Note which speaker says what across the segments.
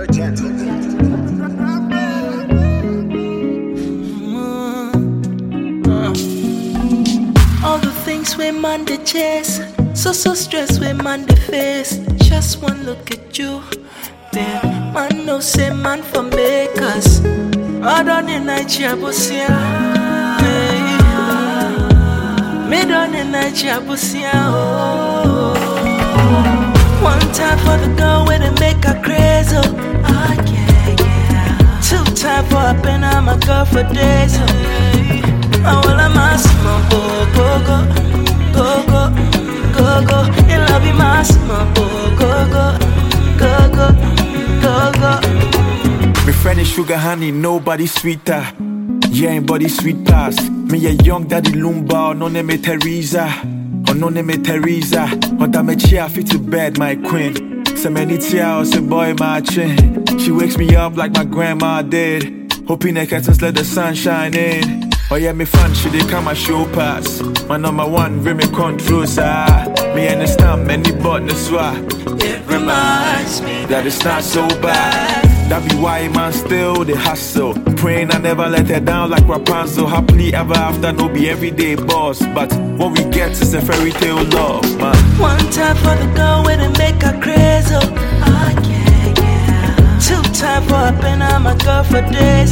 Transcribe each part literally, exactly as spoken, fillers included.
Speaker 1: All the things we man they chase, so so stressed we man they face. Just one look at you, then man no say man for make us. I don't in Nigeria, Busia. Me don't in Nigeria, Busia. One time for the girl where they make her crazy. Ah yeah yeah. Two time for a pen, I'm a girl for days. I will I'm a small go go go go go go. In love you my small go go go go go go.
Speaker 2: My friend is sugar honey, nobody sweeter. Yeah, anybody sweet pass. Me a young daddy Lumba, no name me Teresa. Or no name me Teresa. Or that me chia fit to bed, my queen. So many tears, say boy my chin. She wakes me up like my grandma did. Hoping I can just let the sun shine in. Oh yeah, me fan, she dey come a show pass. My number one, really me control, sir. Me understand many buttons, why.
Speaker 1: It reminds me
Speaker 2: that it's not so bad. That be why man still the hustle. Praying I never let her down like Rapunzel. Happily ever after, no be everyday boss. But what we get is a fairy tale love, man.
Speaker 1: One time for the girl where they make her crazy. Ah yeah yeah. Two time for a pen, I'm a girl for days.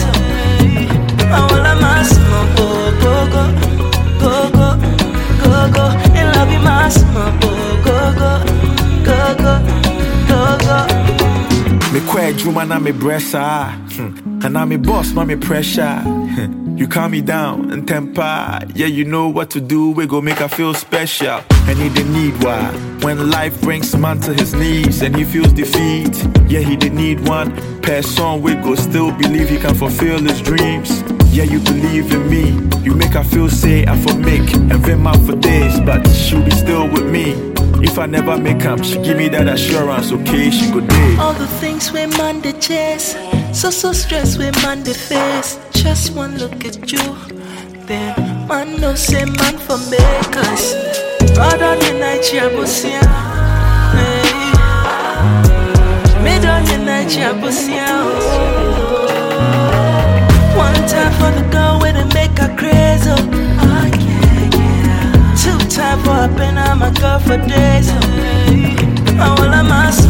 Speaker 1: I will I'm a small go go go go go go. In love you my small go go go go go go.
Speaker 2: Me quite Juma na me breast ah, and now me boss, ma me pressure. You calm me down and temper. Yeah, you know what to do. We go make her feel special. And he didn't need why. When life brings man to his knees and he feels defeat. Yeah, he didn't need one person. We go still believe he can fulfill his dreams. Yeah, you believe in me. You make her feel say I for make and vim out for days, but she'll be still with me. If I never make up, she give me that assurance. Okay, she go day.
Speaker 1: All the things we man they chase, so so stressed we man they face. Just one look at you, then man no say man for make us. Rather than Nigeria, Busia. Me don't in Nigeria, Busia. One time for the girl where they make her crazy. Ah yeah yeah. Two time for a pen, I'm a girl for days. I will I'm a